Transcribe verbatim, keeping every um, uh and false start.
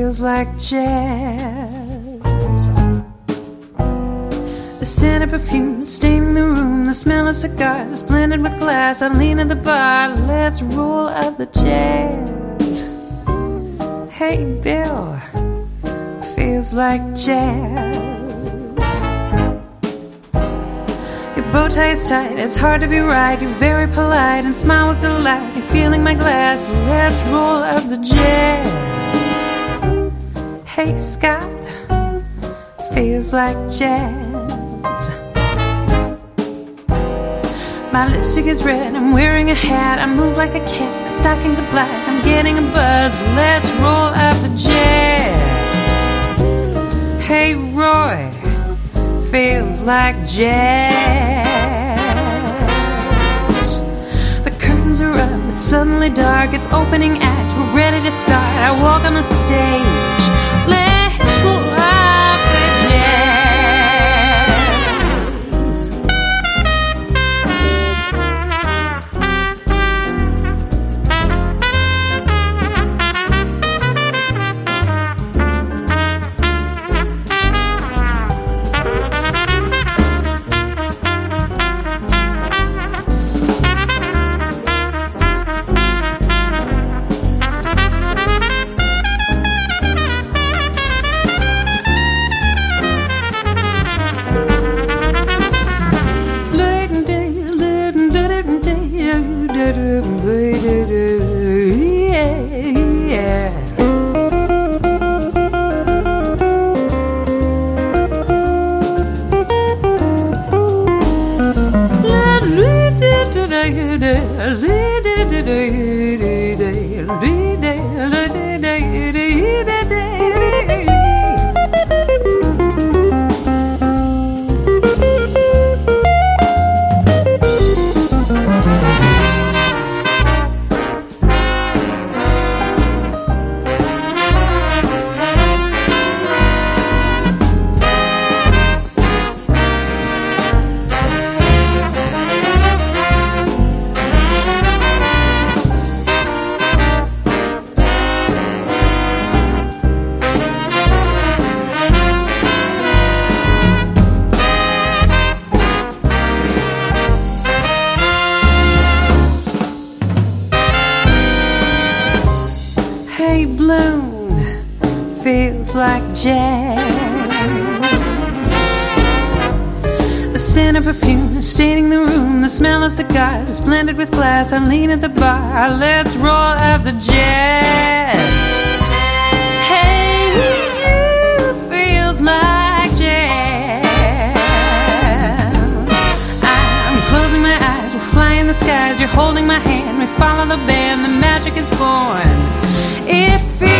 feels like jazz. The scent of perfume staining the room, the smell of cigars blended with glass. I lean at the bar, let's roll out the jazz. Hey Bill, feels like jazz. Your bow tie is tight, it's hard to be right. You're very polite and smile with delight. You're feeling my glass, let's roll out the jazz. Hey Scott, feels like jazz. My lipstick is red, I'm wearing a hat. I move like a cat, my stockings are black. I'm getting a buzz, let's roll out the jazz. Hey Roy, feels like jazz. The curtains are up, it's suddenly dark. It's opening act, we're ready to start. I walk on the stage, let's roll out the jazz. Like jazz. The scent of perfume is staining the room, the smell of cigars is blended with glass. I lean at the bar, let's roll out the jazz. Hey, you, feels like jazz. I'm closing my eyes, we're flying in the skies. You're holding my hand, we follow the band, the magic is born. It feels